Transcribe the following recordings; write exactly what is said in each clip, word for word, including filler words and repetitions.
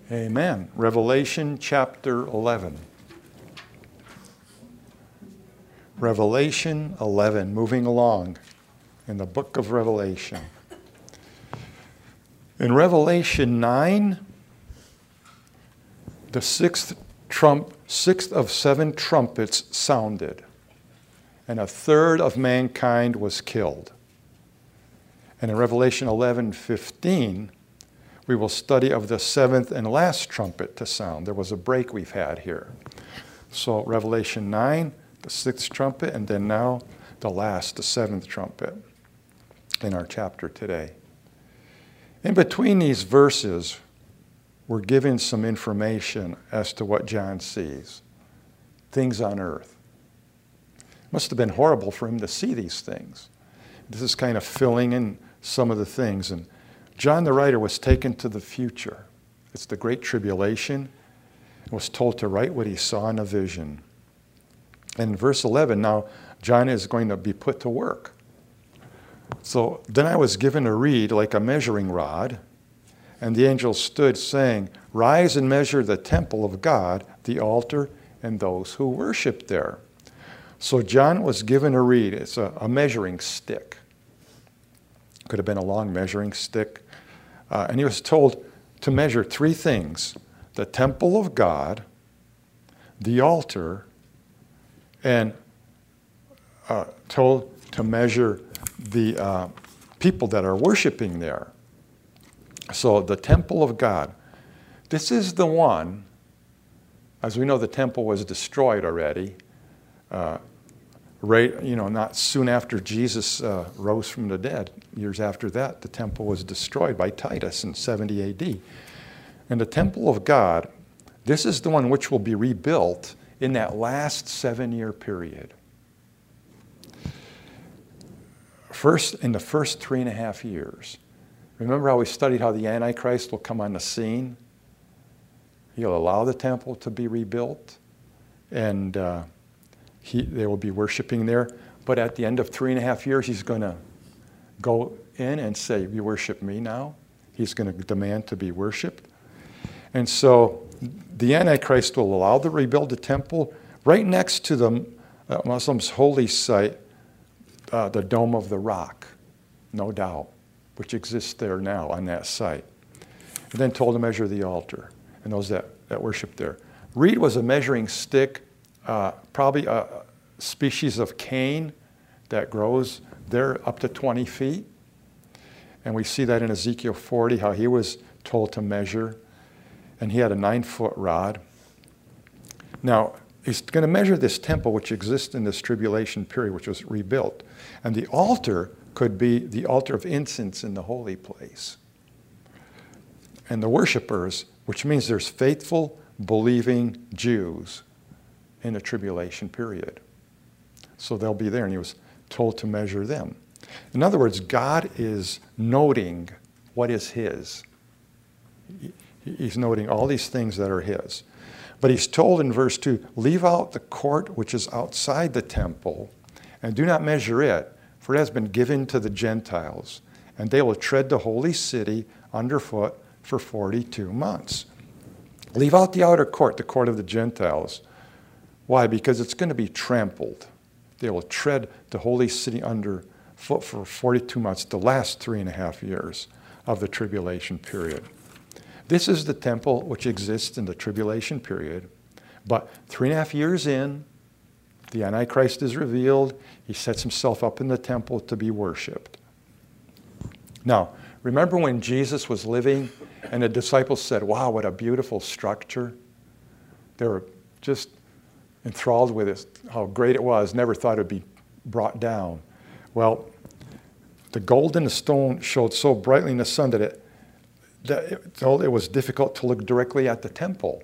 Amen. Revelation chapter eleven. Revelation eleven, moving along in the book of Revelation. In Revelation nine, the sixth trump, sixth of seven trumpets sounded, and a third of mankind was killed. And in Revelation eleven fifteen, we will study of the seventh and last trumpet to sound. There was a break we've had here. So Revelation nine, the sixth trumpet, and then now the last, the seventh trumpet in our chapter today. In between these verses, we're given some information as to what John sees. Things on earth. It must have been horrible for him to see these things. This is kind of filling in some of the things. And John the writer was taken to the future. It's the Great Tribulation. And was told to write what he saw in a vision. And in verse eleven, now John is going to be put to work. So then I was given a reed like a measuring rod, and the angel stood saying, "Rise and measure the temple of God, the altar, and those who worship there." So John was given a reed. It's a, a measuring stick. Could have been a long measuring stick. Uh, and he was told to measure three things: the temple of God, the altar, and uh, told to measure the uh, people that are worshiping there. So the temple of God. This is the one, as we know, the temple was destroyed already. Uh, right, you know, not soon after Jesus uh, rose from the dead. Years after that, the temple was destroyed by Titus in seventy A D. And the temple of God, this is the one which will be rebuilt in that last seven-year period. First, in the first three and a half years. Remember how we studied how the Antichrist will come on the scene? He'll allow the temple to be rebuilt, and uh, he, they will be worshiping there. But at the end of three and a half years, he's going to go in and say, "You worship me now." He's going to demand to be worshiped. And so the Antichrist will allow to rebuild the temple right next to the uh, Muslims' holy site, uh, the Dome of the Rock, no doubt, which exists there now on that site. And then told to measure the altar and those that, that worship there. Reed was a measuring stick, uh, probably a species of cane that grows there up to twenty feet. And we see that in Ezekiel forty, how he was told to measure. And he had a nine-foot rod. Now, he's going to measure this temple which exists in this tribulation period, which was rebuilt. And the altar could be the altar of incense in the holy place. And the worshipers, which means there's faithful, believing Jews in the tribulation period. So they'll be there, and he was told to measure them. In other words, God is noting what is his. He's noting all these things that are his. But he's told in verse two, "Leave out the court which is outside the temple, and do not measure it, for it has been given to the Gentiles, and they will tread the holy city underfoot for forty-two months. Leave out the outer court, the court of the Gentiles. Why? Because it's going to be trampled. They will tread the holy city underfoot for forty-two months, the last three and a half years of the tribulation period. This is the temple which exists in the tribulation period. But three and a half years in, the Antichrist is revealed. He sets himself up in the temple to be worshipped. Now, remember when Jesus was living and the disciples said, "Wow, what a beautiful structure." They were just enthralled with it, how great it was, never thought it would be brought down. Well, the gold and the stone showed so brightly in the sun that it, that it, it was difficult to look directly at the temple.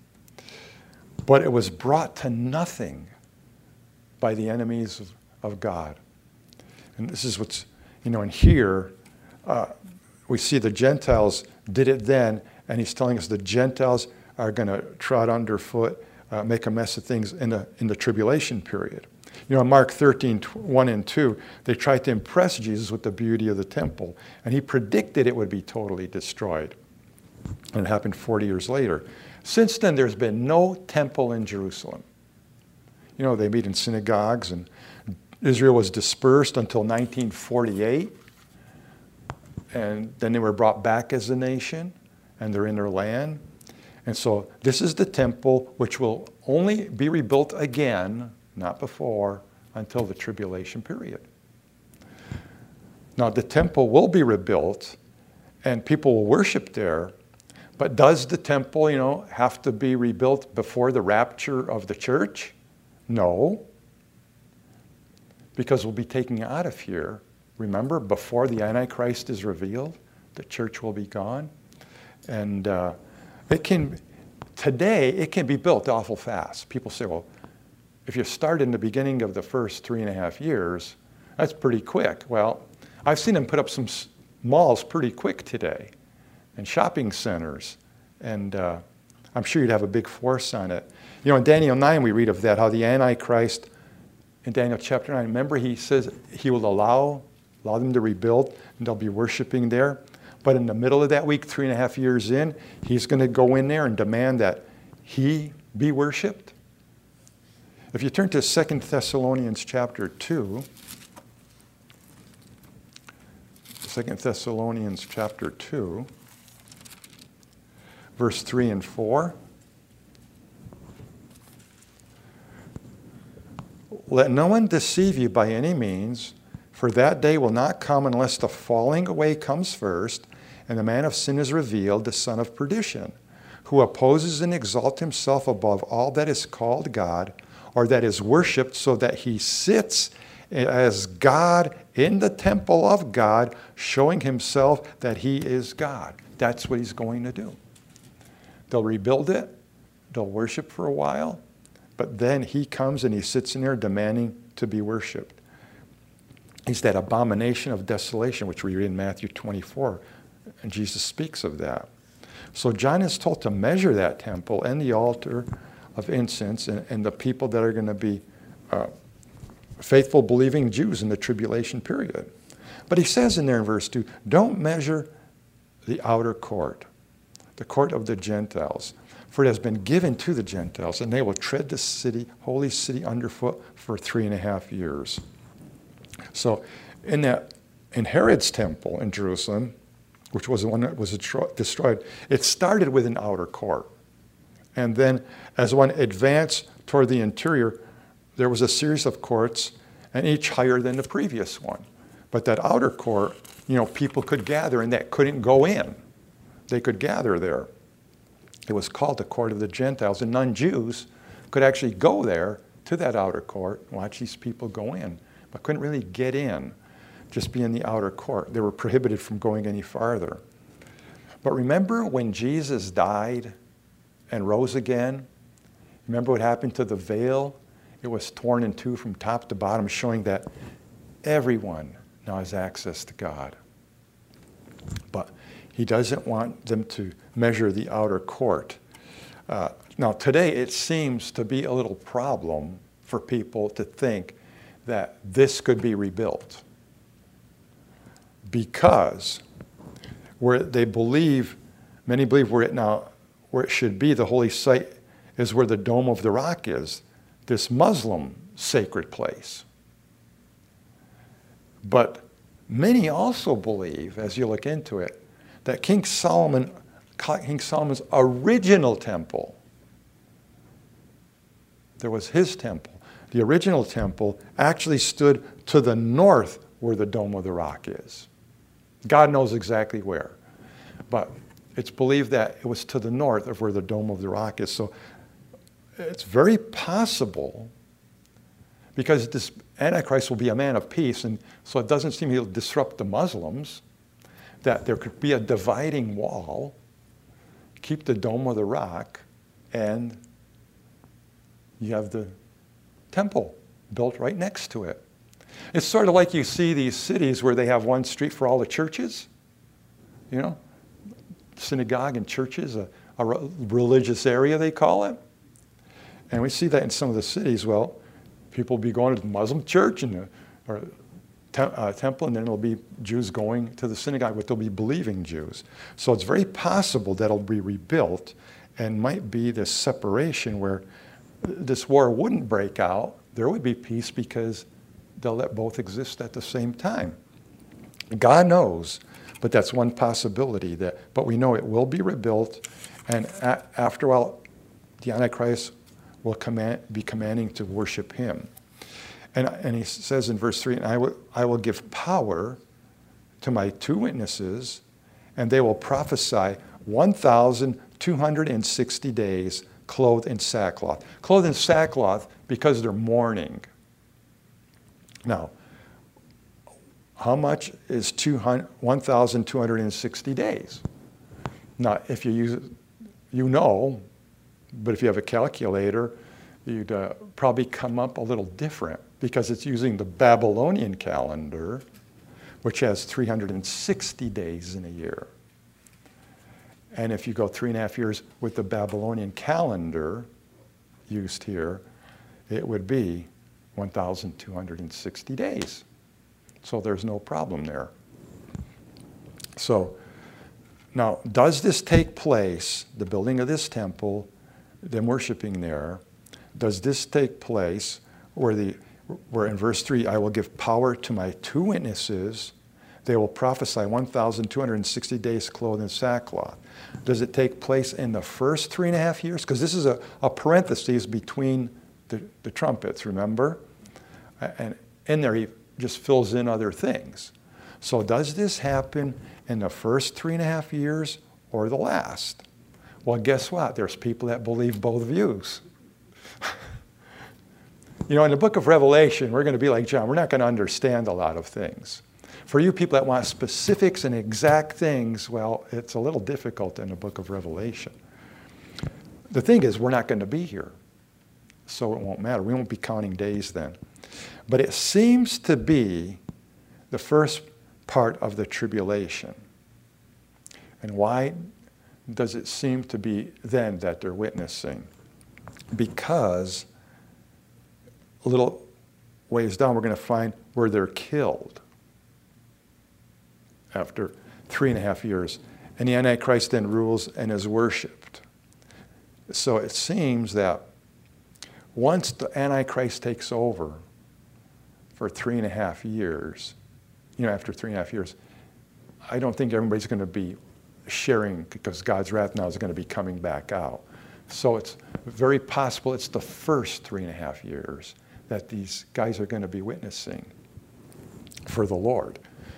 But it was brought to nothing by the enemies of, of God. And this is what's, you know, in here, uh, we see the Gentiles did it then, and he's telling us the Gentiles are going to trot underfoot, uh, make a mess of things in the, in the tribulation period. You know, in Mark thirteen, one and two, they tried to impress Jesus with the beauty of the temple, and he predicted it would be totally destroyed. And it happened forty years later. Since then, there's been no temple in Jerusalem. You know, they meet in synagogues, and Israel was dispersed until nineteen forty-eight. And then they were brought back as a nation, and they're in their land. And so this is the temple, which will only be rebuilt again, not before, until the tribulation period. Now, the temple will be rebuilt, and people will worship there. But does the temple, you know, have to be rebuilt before the rapture of the church? No. Because we'll be taken out of here. Remember, before the Antichrist is revealed, the church will be gone. And uh, it can, today, it can be built awful fast. People say, well, if you start in the beginning of the first three and a half years, that's pretty quick. Well, I've seen them put up some malls pretty quick today, and shopping centers. And uh, I'm sure you'd have a big force on it. You know, in Daniel nine, we read of that, how the Antichrist, in Daniel chapter nine, remember he says he will allow, allow them to rebuild, and they'll be worshiping there. But in the middle of that week, three and a half years in, he's going to go in there and demand that he be worshiped. If you turn to Second Thessalonians chapter two, Second Thessalonians chapter two, verse three and four. Let no one deceive you by any means, for that day will not come unless the falling away comes first, and the man of sin is revealed, the son of perdition, who opposes and exalts himself above all that is called God, or that is worshipped, so that he sits as God in the temple of God, showing himself that he is God. That's what he's going to do. They'll rebuild it, they'll worship for a while, but then he comes and he sits in there demanding to be worshiped. He's that abomination of desolation, which we read in Matthew twenty-four, and Jesus speaks of that. So John is told to measure that temple and the altar of incense and, and the people that are going to be uh, faithful, believing Jews in the tribulation period. But he says in there in verse two, don't measure the outer court, the court of the Gentiles, for it has been given to the Gentiles, and they will tread the city, holy city underfoot for three and a half years. So in that, in Herod's temple in Jerusalem, which was the one that was destroyed, it started with an outer court. And then as one advanced toward the interior, there was a series of courts, and each higher than the previous one. But that outer court, you know, people could gather, and that couldn't go in. They could gather there. It was called the court of the Gentiles, and non-Jews could actually go there to that outer court and watch these people go in, but couldn't really get in, just be in the outer court. They were prohibited from going any farther. But remember when Jesus died and rose again? Remember what happened to the veil? It was torn in two from top to bottom, showing that everyone now has access to God. But he doesn't want them to measure the outer court. Uh, now, today it seems to be a little problem for people to think that this could be rebuilt, because where they believe, many believe where it now, where it should be, the holy site, is where the Dome of the Rock is, this Muslim sacred place. But many also believe, as you look into it, that King Solomon, King Solomon's original temple, there was his temple. The original temple actually stood to the north where the Dome of the Rock is. God knows exactly where. But it's believed that it was to the north of where the Dome of the Rock is. So it's very possible, because this Antichrist will be a man of peace, and so it doesn't seem he'll disrupt the Muslims, that there could be a dividing wall, keep the Dome of the Rock, and you have the temple built right next to it. It's sort of like you see these cities where they have one street for all the churches, you know, synagogue and churches, a, a religious area they call it. And we see that in some of the cities. Well, people will be going to the Muslim church and the, or te- uh, temple, and then there'll be Jews going to the synagogue, but they'll be believing Jews. So it's very possible that it'll be rebuilt, and might be this separation where this war wouldn't break out. There would be peace because they'll let both exist at the same time. God knows, but that's one possibility. That, but we know it will be rebuilt, and a- after a while, the Antichrist will command, be commanding to worship him. And, and he says in verse three, and I will, I will give power to my two witnesses, and they will prophesy one thousand two hundred sixty days clothed in sackcloth. Clothed in sackcloth because they're mourning. Now, how much is one thousand two hundred sixty days? Now, if you use, you know, but if you have a calculator, you'd uh, probably come up a little different because it's using the Babylonian calendar, which has three hundred sixty days in a year. And if you go three and a half years with the Babylonian calendar used here, it would be one thousand two hundred sixty days. So there's no problem there. So now, does this take place, the building of this temple, them worshiping there, does this take place where, the, where in verse three, I will give power to my two witnesses, they will prophesy one thousand two hundred sixty days clothed in sackcloth. Does it take place in the first three and a half years? Because this is a, a parenthesis between the, the trumpets, remember? And in there he just fills in other things. So does this happen in the first three and a half years or the last? Well, guess what? There's people that believe both views. You know, in the book of Revelation, we're going to be like John. We're not going to understand a lot of things. For you people that want specifics and exact things, well, it's a little difficult in the book of Revelation. The thing is, we're not going to be here, so it won't matter. We won't be counting days then. But it seems to be the first part of the tribulation. And why does it seem to be then that they're witnessing? Because a little ways down, we're going to find where they're killed after three and a half years. And the Antichrist then rules and is worshipped. So it seems that once the Antichrist takes over for three and a half years, you know, after three and a half years, I don't think everybody's going to be sharing because God's wrath now is going to be coming back out. So it's very possible it's the first three and a half years that these guys are going to be witnessing for the Lord.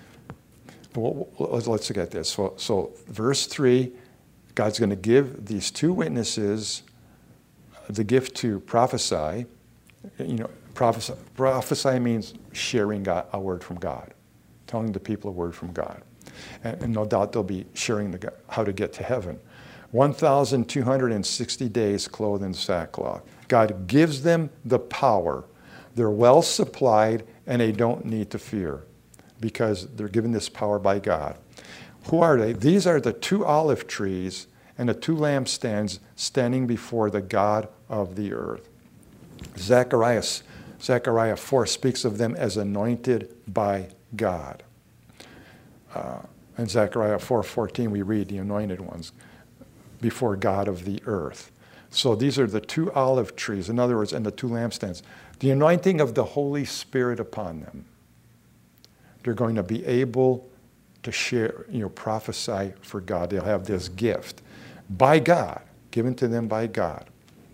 Well, let's look at this. So, so verse three, God's going to give these two witnesses the gift to prophesy. You know, prophesy, prophesy means sharing God, a word from God, telling the people a word from God. And, and no doubt they'll be sharing the, how to get to heaven. one thousand two hundred sixty days clothed in sackcloth. God gives them the power. They're well supplied and they don't need to fear because they're given this power by God. Who are they? These are the two olive trees and the two lampstands standing before the God of the earth. Zechariah, Zechariah four speaks of them as anointed by God. Uh, in Zechariah four fourteen, we read the anointed ones before God of the earth. So these are the two olive trees, in other words, and the two lampstands. The anointing of the Holy Spirit upon them. They're going to be able to share, you know, prophesy for God. They'll have this gift by God, given to them by God.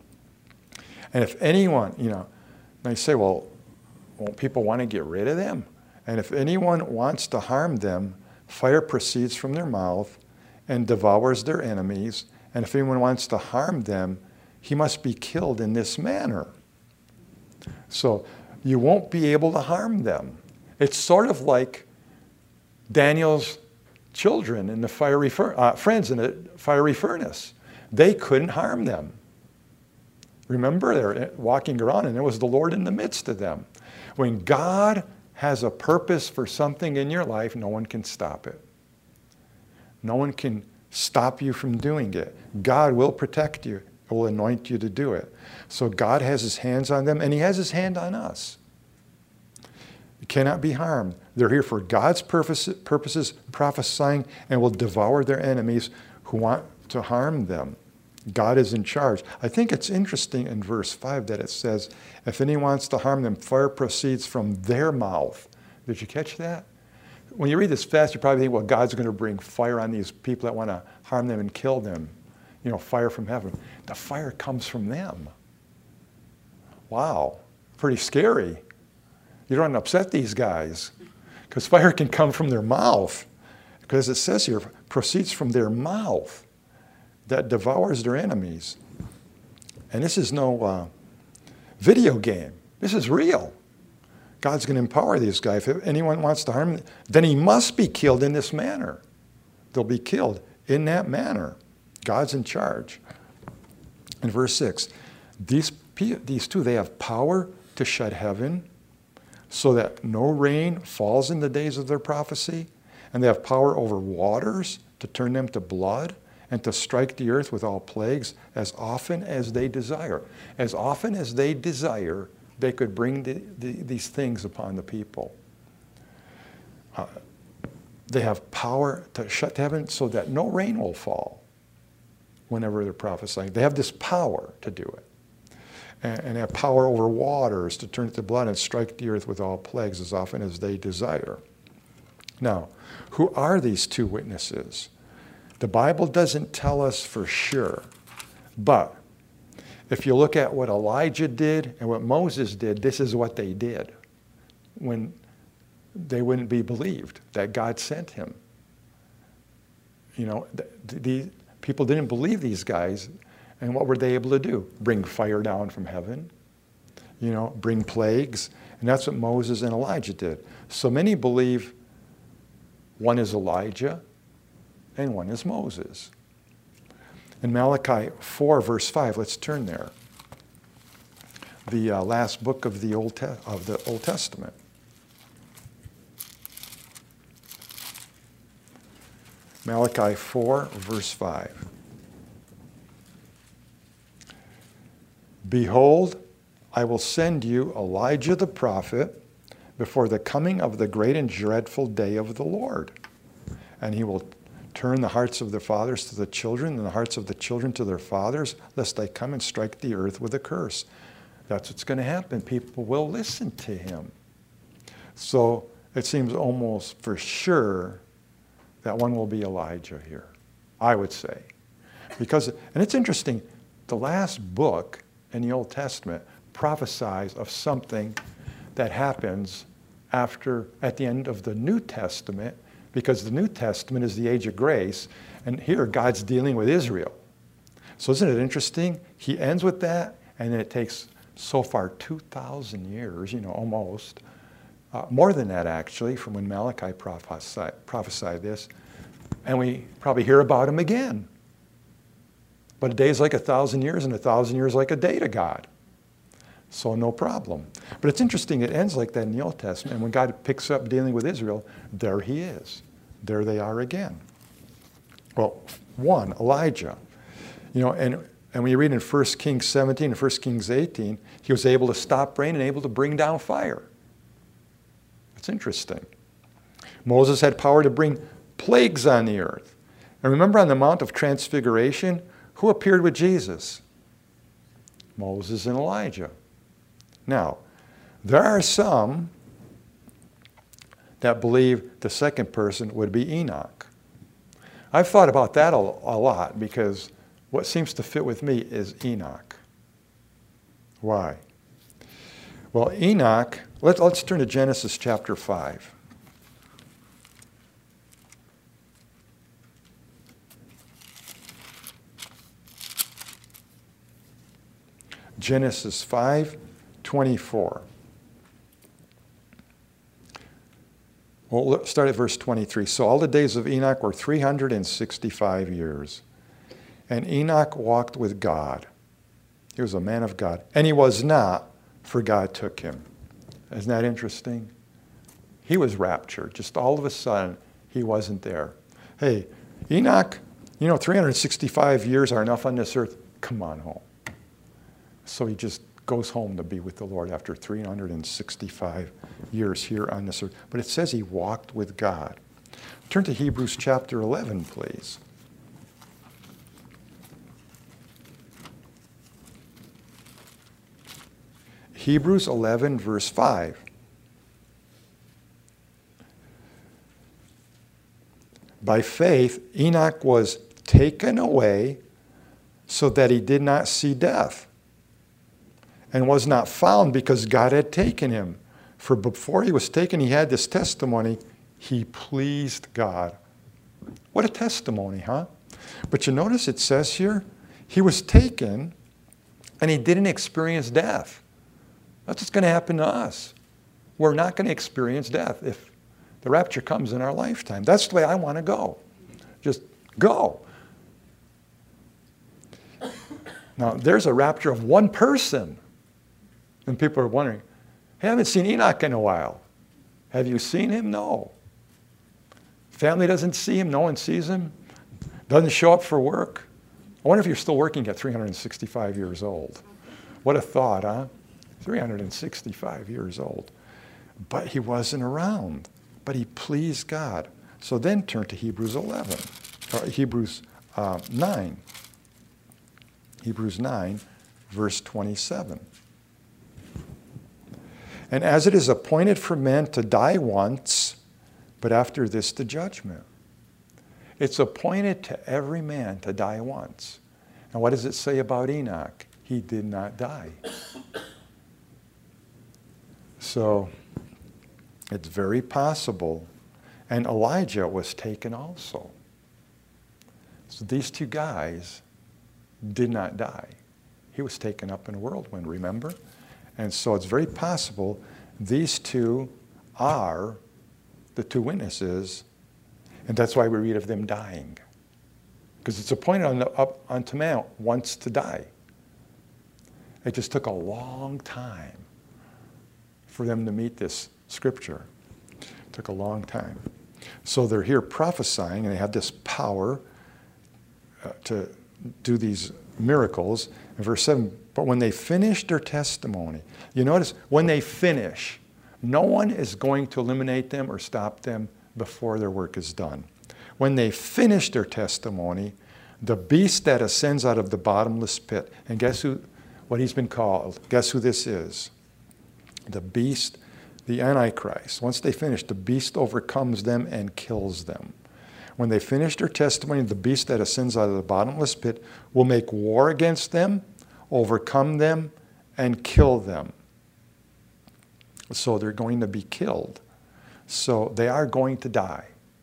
And if anyone, you know, they say, well, won't people want to get rid of them? And if anyone wants to harm them, fire proceeds from their mouth and devours their enemies. And if anyone wants to harm them, he must be killed in this manner. So you won't be able to harm them. It's sort of like Daniel's children in the fiery fur- uh, friends in the fiery furnace. They couldn't harm them. Remember, they're walking around and there was the Lord in the midst of them. When God has a purpose for something in your life, no one can stop it. No one can stop you from doing it. God will protect you, will anoint you to do it. So God has his hands on them and he has his hand on us. You cannot be harmed. They're here for God's purpose, purposes, prophesying, and will devour their enemies who want to harm them. God is in charge. I think it's interesting in verse five that it says, if anyone wants to harm them, fire proceeds from their mouth. Did you catch that? When you read this fast, you probably think, well, God's going to bring fire on these people that want to harm them and kill them. You know, fire from heaven. The fire comes from them. Wow, pretty scary. You don't want to upset these guys because fire can come from their mouth. Because it says here, proceeds from their mouth that devours their enemies. And this is no uh, video game. This is real. God's going to empower these guys. If anyone wants to harm them, then he must be killed in this manner. They'll be killed in that manner. God's in charge. In verse six, these, these two, they have power to shut heaven so that no rain falls in the days of their prophecy, and they have power over waters to turn them to blood and to strike the earth with all plagues as often as they desire. As often as they desire, they could bring the, the, these things upon the people. Uh, they have power to shut heaven so that no rain will fall whenever they're prophesying. They have this power to do it. And, and have power over waters to turn it to blood and strike the earth with all plagues as often as they desire. Now, who are these two witnesses? The Bible doesn't tell us for sure. But if you look at what Elijah did and what Moses did, this is what they did when they wouldn't be believed that God sent him. You know, the, the people didn't believe these guys, and what were they able to do? Bring fire down from heaven, you know, bring plagues, and that's what Moses and Elijah did. So many believe one is Elijah and one is Moses. In Malachi four, verse five, let's turn there. The uh, last book of the Old Te- of the Old Testament. Malachi four, verse five. Behold, I will send you Elijah the prophet before the coming of the great and dreadful day of the Lord. And he will turn the hearts of the fathers to the children and the hearts of the children to their fathers, lest I come and strike the earth with a curse. That's what's going to happen. People will listen to him. So it seems almost for sure that one will be Elijah here, I would say. Because, and it's interesting, the last book in the Old Testament prophesies of something that happens after, at the end of the New Testament, because the New Testament is the age of grace, and here God's dealing with Israel. So isn't it interesting? He ends with that, and then it takes so far two thousand years, you know, almost, uh, more than that actually, from when Malachi prophesied, prophesied this, and we probably hear about him again. But a day is like a thousand years, and a thousand years like a day to God. So no problem. But it's interesting, it ends like that in the Old Testament, and when God picks up dealing with Israel, there he is. There they are again. Well, one, Elijah. You know, and, and when you read in First Kings seventeen and First Kings eighteen, he was able to stop rain and able to bring down fire. That's interesting. Moses had power to bring plagues on the earth. And remember on the Mount of Transfiguration, who appeared with Jesus? Moses and Elijah. Now, there are some that believe the second person would be Enoch. I've thought about that a, a lot because what seems to fit with me is Enoch. Why? Well, Enoch, let, let's turn to Genesis chapter five. Genesis five twenty-four. Well, let's start at verse twenty-three. So all the days of Enoch were three hundred sixty-five years. And Enoch walked with God. He was a man of God. And he was not, for God took him. Isn't that interesting? He was raptured. Just all of a sudden, he wasn't there. Hey, Enoch, you know, three hundred sixty-five years are enough on this earth. Come on home. So he just goes home to be with the Lord after three hundred sixty-five years here on this earth. But it says he walked with God. Turn to Hebrews chapter eleven, please. Hebrews eleven, verse five. By faith, Enoch was taken away so that he did not see death, and was not found because God had taken him. For before he was taken, he had this testimony, he pleased God. What a testimony, huh? But you notice it says here, he was taken and he didn't experience death. That's what's going to happen to us. We're not going to experience death if the rapture comes in our lifetime. That's the way I want to go. Just go. Now, there's a rapture of one person. And people are wondering, hey, I haven't seen Enoch in a while. Have you seen him? No. Family doesn't see him. No one sees him. Doesn't show up for work. I wonder if you're still working at three hundred sixty-five years old. What a thought, huh? three hundred sixty-five years old. But he wasn't around. But he pleased God. So then turn to Hebrews eleven, or Hebrews uh, nine. Hebrews nine, verse twenty-seven. And as it is appointed for men to die once, but after this the judgment. It's appointed to every man to die once. And what does it say about Enoch? He did not die. So it's very possible. And Elijah was taken also. So these two guys did not die. He was taken up in a whirlwind, remember? And so it's very possible these two are the two witnesses, and that's why we read of them dying. Because it's appointed on the, up unto man once to die. It just took a long time for them to meet this scripture. It took a long time. So they're here prophesying, and they had this power uh, to do these miracles. In verse seven, but when they finished their testimony, you notice, when they finish, no one is going to eliminate them or stop them before their work is done. When they finish their testimony, the beast that ascends out of the bottomless pit, and guess who, what he's been called? Guess who this is? The beast, the Antichrist. Once they finish, the beast overcomes them and kills them. When they finish their testimony, the beast that ascends out of the bottomless pit will make war against them, overcome them, and kill them. So they're going to be killed. So they are going to die.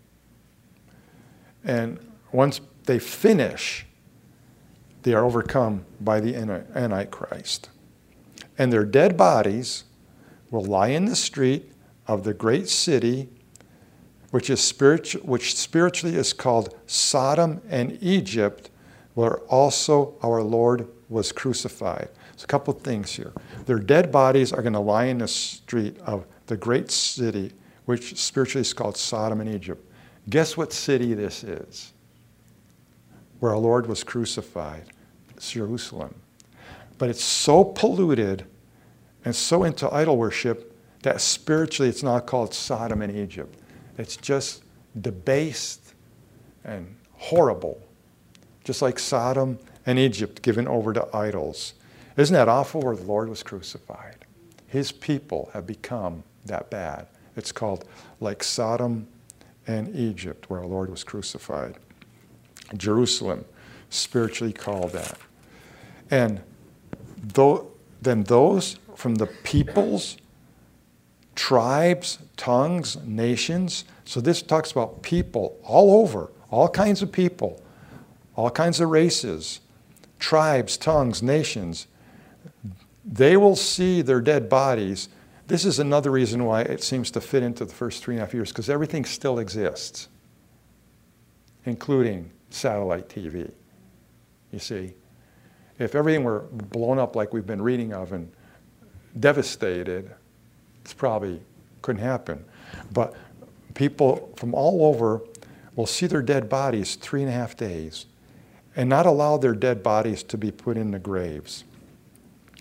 And once they finish, they are overcome by the Antichrist. And their dead bodies will lie in the street of the great city, which is spiritu- which spiritually is called Sodom and Egypt, where also our Lord was crucified. There's a couple things here. Their dead bodies are going to lie in the street of the great city, which spiritually is called Sodom and Egypt. Guess what city this is? Where our Lord was crucified. It's Jerusalem. But it's so polluted and so into idol worship that spiritually it's not called Sodom and Egypt. It's just debased and horrible. Just like Sodom and Egypt given over to idols. Isn't that awful where the Lord was crucified? His people have become that bad. It's called like Sodom and Egypt where our Lord was crucified. Jerusalem, spiritually called that. And though, then those from the peoples, tribes, tongues, nations. So this talks about people all over, all kinds of people, all kinds of races, tribes, tongues, nations. They will see their dead bodies. This is another reason why it seems to fit into the first three and a half years, because everything still exists, including satellite T V. You see, if everything were blown up like we've been reading of and devastated, it's probably couldn't happen. But people from all over will see their dead bodies three and a half days and not allow their dead bodies to be put in the graves.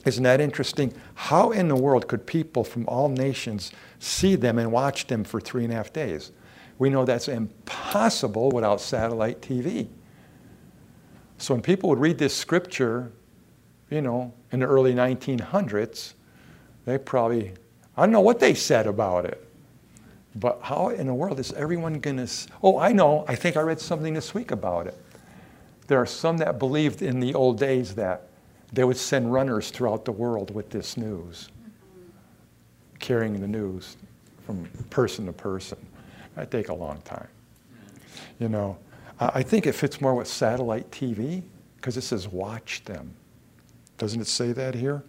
Isn't that interesting? How in the world could people from all nations see them and watch them for three and a half days? We know that's impossible without satellite T V. So when people would read this scripture, you know, in the early nineteen hundreds, they probably, I don't know what they said about it. But how in the world is everyone going to... Oh, I know. I think I read something this week about it. There are some that believed in the old days that they would send runners throughout the world with this news, carrying the news from person to person. That'd take a long time. You know, I think it fits more with satellite T V because it says watch them. Doesn't it say that here?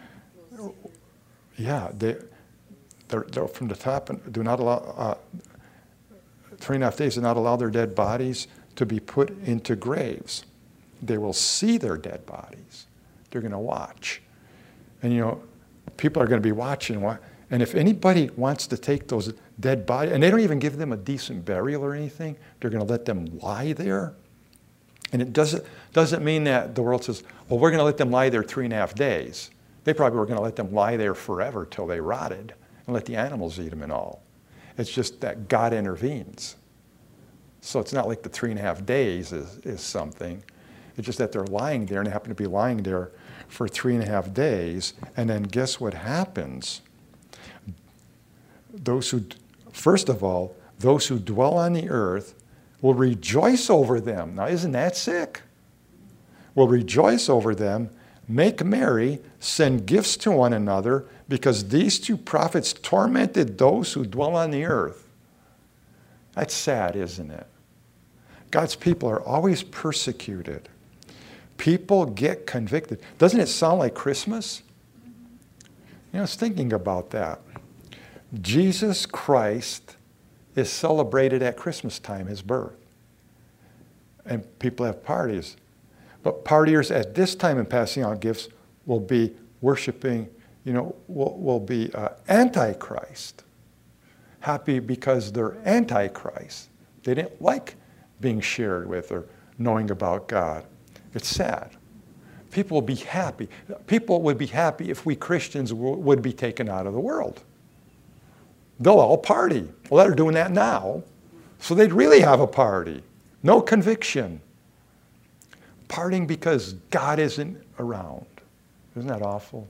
Yeah, they, they're, they're from the top and do not allow, uh, three and a half days do not allow their dead bodies to be put into graves. They will see their dead bodies. They're going to watch. And you know, people are going to be watching. And if anybody wants to take those dead bodies, and they don't even give them a decent burial or anything, they're going to let them lie there. And it doesn't, doesn't mean that the world says, well, we're going to let them lie there three and a half days. They probably were going to let them lie there forever till they rotted and let the animals eat them and all. It's just that God intervenes. So it's not like the three and a half days is, is something. It's just that they're lying there and they happen to be lying there for three and a half days. And then guess what happens? Those who, first of all, those who dwell on the earth will rejoice over them. Now, isn't that sick? Will rejoice over them, make merry, send gifts to one another, because these two prophets tormented those who dwell on the earth. That's sad, isn't it? God's people are always persecuted. People get convicted. Doesn't it sound like Christmas? You know, I was thinking about that. Jesus Christ is celebrated at Christmas time, his birth. And people have parties. But partiers at this time in passing out gifts will be worshiping, you know, will, will be uh, Antichrist. Happy because they're Antichrist. They didn't like being shared with or knowing about God. It's sad. People will be happy. People would be happy if we Christians w- would be taken out of the world. They'll all party. Well, they're doing that now. So they'd really have a party. No conviction. Partying because God isn't around. Isn't that awful?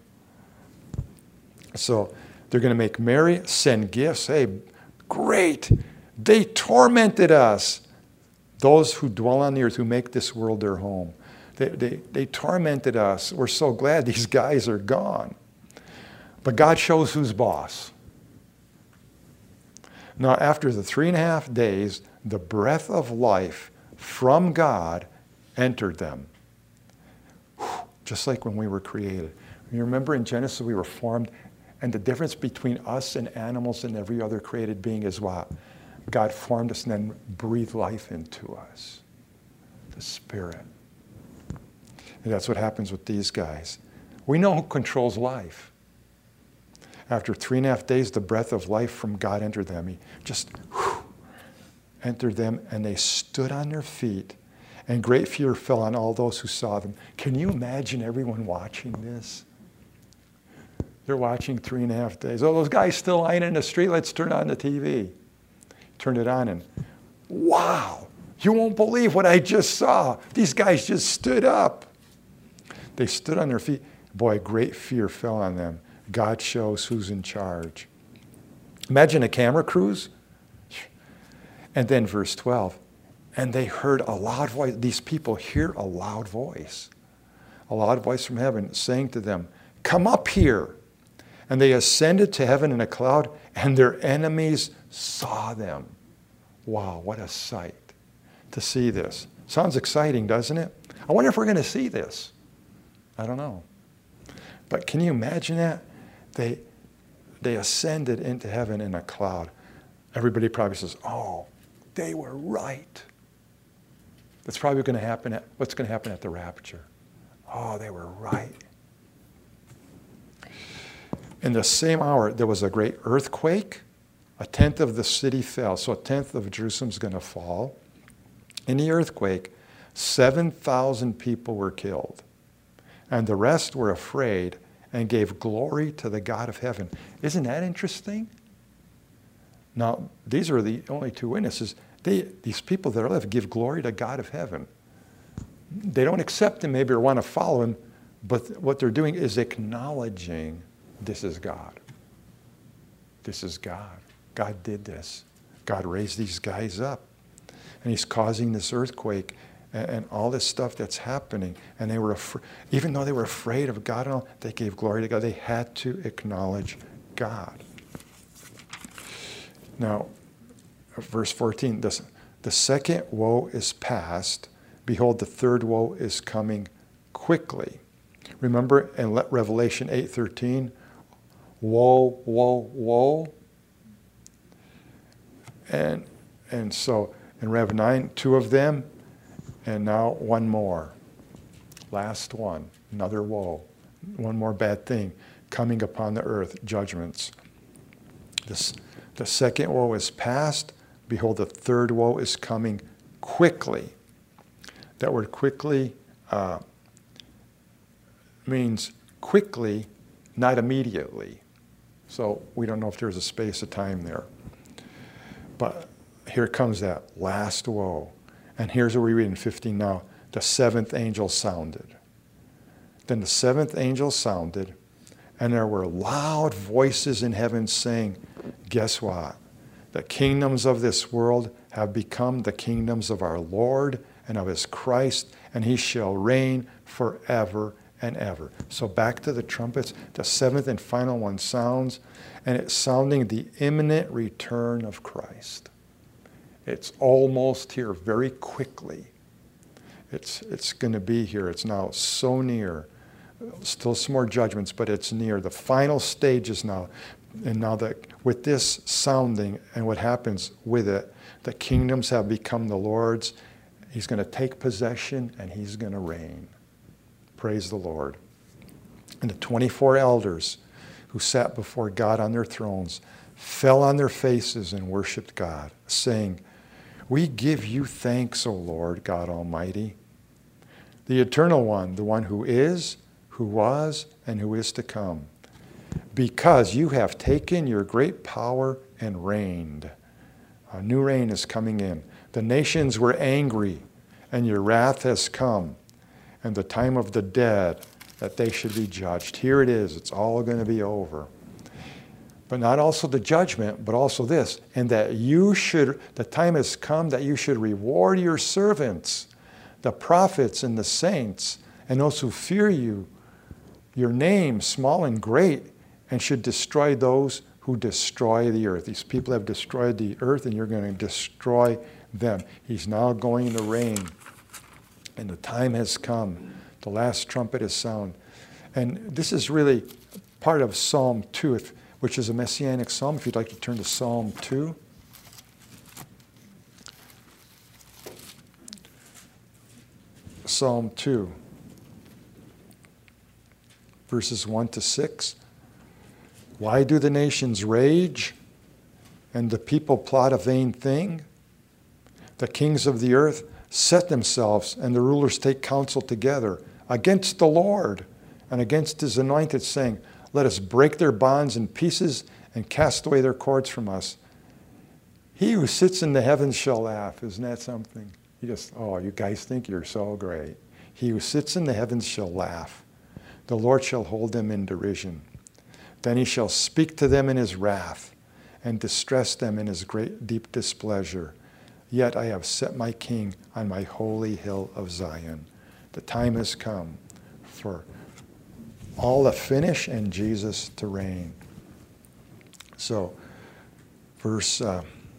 So they're going to make merry, send gifts. Hey, great. They tormented us. Those who dwell on the earth, who make this world their home. They, they, they tormented us. We're so glad these guys are gone. But God shows who's boss. Now, after the three and a half days, the breath of life from God entered them. Just like when we were created. You remember in Genesis we were formed, and the difference between us and animals and every other created being is what? God formed us and then breathed life into us. The Spirit. And that's what happens with these guys. We know who controls life. After three and a half days, the breath of life from God entered them. He just whew, entered them, and they stood on their feet, and great fear fell on all those who saw them. Can you imagine everyone watching this? They're watching three and a half days. Oh, those guys still lying in the street. Let's turn on the T V. Turn it on, and wow, you won't believe what I just saw. These guys just stood up. They stood on their feet. Boy, great fear fell on them. God shows who's in charge. Imagine a camera crews. And then verse twelve. And they heard a loud voice. These people hear a loud voice. A loud voice from heaven saying to them, come up here. And they ascended to heaven in a cloud, and their enemies saw them. Wow, what a sight to see this. Sounds exciting, doesn't it? I wonder if we're going to see this. I don't know. But can you imagine that? They, they ascended into heaven in a cloud. Everybody probably says, oh, they were right. That's probably going to happen at, what's going to happen at the rapture. Oh, they were right. In the same hour, there was a great earthquake. A tenth of the city fell. So a tenth of Jerusalem's going to fall. In the earthquake, seven thousand people were killed. And the rest were afraid and gave glory to the God of heaven. Isn't that interesting? Now, these are the only two witnesses. They, these people that are left give glory to God of heaven. They don't accept him maybe or want to follow him, but what they're doing is acknowledging this is God. This is God. God did this. God raised these guys up. And he's causing this earthquake and, and all this stuff that's happening. And they were, af- even though they were afraid of God and all, they gave glory to God. They had to acknowledge God. Now, verse fourteen, this, the second woe is past. Behold, the third woe is coming quickly. Remember in Revelation eight thirteen, woe, woe, woe. And, and so in Rev nine, two of them, and now one more. Last one, another woe. One more bad thing coming upon the earth, judgments. This, the second woe is past. Behold, the third woe is coming quickly. That word quickly uh, means quickly, not immediately. So we don't know if there's a space of time there. But here comes that last woe. And here's what we read in fifteen now. The seventh angel sounded. Then the seventh angel sounded, and there were loud voices in heaven saying, guess what? The kingdoms of this world have become the kingdoms of our Lord and of his Christ, and he shall reign forever and ever. So back to the trumpets, the seventh and final one sounds, and it's sounding the imminent return of Christ. It's almost here very quickly. It's, it's going to be here. It's now so near. Still some more judgments, but it's near. The final stages now. And now that with this sounding and what happens with it, the kingdoms have become the Lord's. He's going to take possession and he's going to reign. Praise the Lord. And the twenty-four elders who sat before God on their thrones fell on their faces and worshiped God, saying, we give you thanks, O Lord God Almighty, the eternal one, the one who is, who was, and who is to come, because you have taken your great power and reigned. A new reign is coming in. The nations were angry, and your wrath has come, and the time of the dead, that they should be judged. Here it is. It's all going to be over. But not also the judgment, but also this, and that you should, the time has come that you should reward your servants, the prophets and the saints, and those who fear you, your name, small and great, and should destroy those who destroy the earth. These people have destroyed the earth, and you're going to destroy them. He's now going to reign, and the time has come. The last trumpet is sound. And this is really part of Psalm two, if, which is a messianic psalm. If you'd like to turn to Psalm two. Psalm two, verses one to six. Why do the nations rage and the people plot a vain thing? The kings of the earth set themselves and the rulers take counsel together against the Lord and against his anointed, saying, let us break their bonds in pieces and cast away their cords from us. He who sits in the heavens shall laugh. Isn't that something? You just, oh, you guys think you're so great. He who sits in the heavens shall laugh. The Lord shall hold them in derision. Then he shall speak to them in his wrath and distress them in his great deep displeasure. Yet I have set my king on my holy hill of Zion. The time has come for all to finish and Jesus to reign. So, verse uh,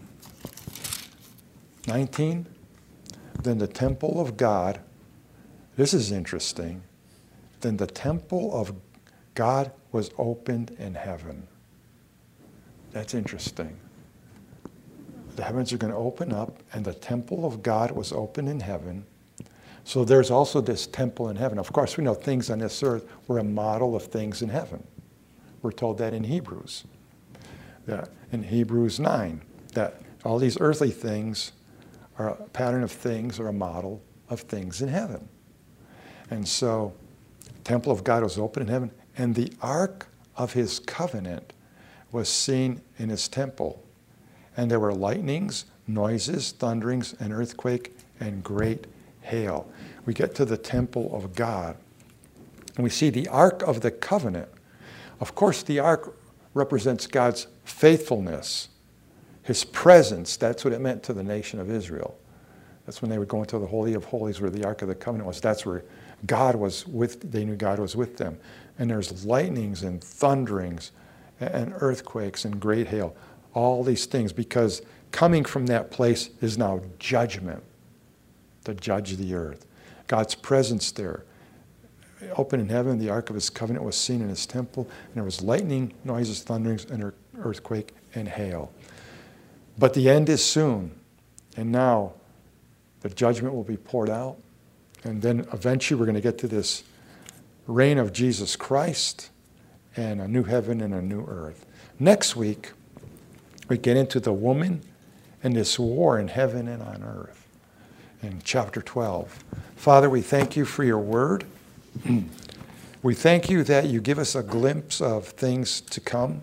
nineteen, then the temple of God, this is interesting, then the temple of God was opened in heaven. That's interesting. The heavens are going to open up, and the temple of God was opened in heaven. So there's also this temple in heaven. Of course, we know things on this earth were a model of things in heaven. We're told that in Hebrews. That in Hebrews nine, that all these earthly things are a pattern of things or a model of things in heaven. And so the temple of God was open in heaven, And the ark of his covenant was seen in his temple. And there were lightnings, noises, thunderings, an earthquake, and great hail. We get to the temple of God, and we see the ark of the covenant. Of course, the ark represents God's faithfulness, his presence. That's what it meant to the nation of Israel. That's when they would go into the Holy of Holies where the Ark of the Covenant was. That's where God was with, they knew God was with them. And there's lightnings and thunderings and earthquakes and great hail. All these things, because coming from that place is now judgment to judge the earth. God's presence there. Open in heaven, the Ark of his covenant was seen in his temple, and there was lightning, noises, thunderings, and earthquake and hail. But the end is soon, and now the judgment will be poured out, and then eventually we're going to get to this reign of Jesus Christ and a new heaven and a new earth. Next week, we get into the woman and this war in heaven and on earth in chapter twelve. Father, we thank you for your word. We thank you that you give us a glimpse of things to come.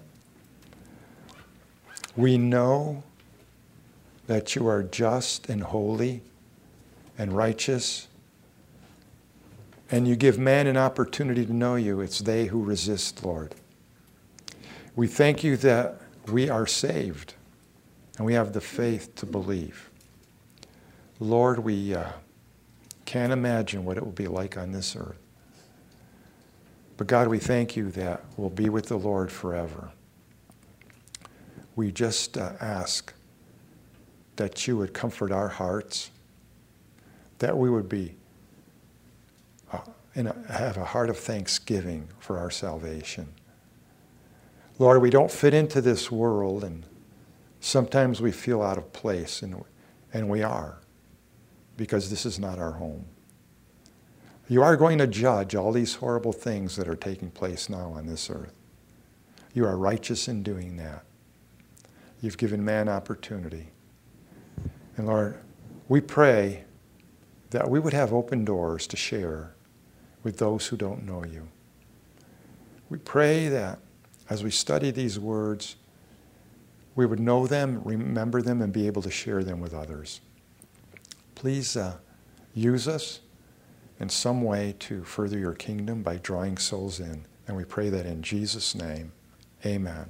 We know that you are just and holy and righteous, and you give man an opportunity to know you. It's they who resist, Lord. We thank you that we are saved, and we have the faith to believe. Lord, we uh, can't imagine what it will be like on this earth. But God, we thank you that we'll be with the Lord forever. We just uh, ask that you would comfort our hearts, that we would be uh, in a, have a heart of thanksgiving for our salvation. Lord, we don't fit into this world, and sometimes we feel out of place, and, and we are, because this is not our home. You are going to judge all these horrible things that are taking place now on this earth. You are righteous in doing that. You've given man opportunity. And Lord, we pray that we would have open doors to share with those who don't know you. We pray that as we study these words, we would know them, remember them, and be able to share them with others. Please uh, use us in some way to further your kingdom by drawing souls in. And we pray that in Jesus' name, amen.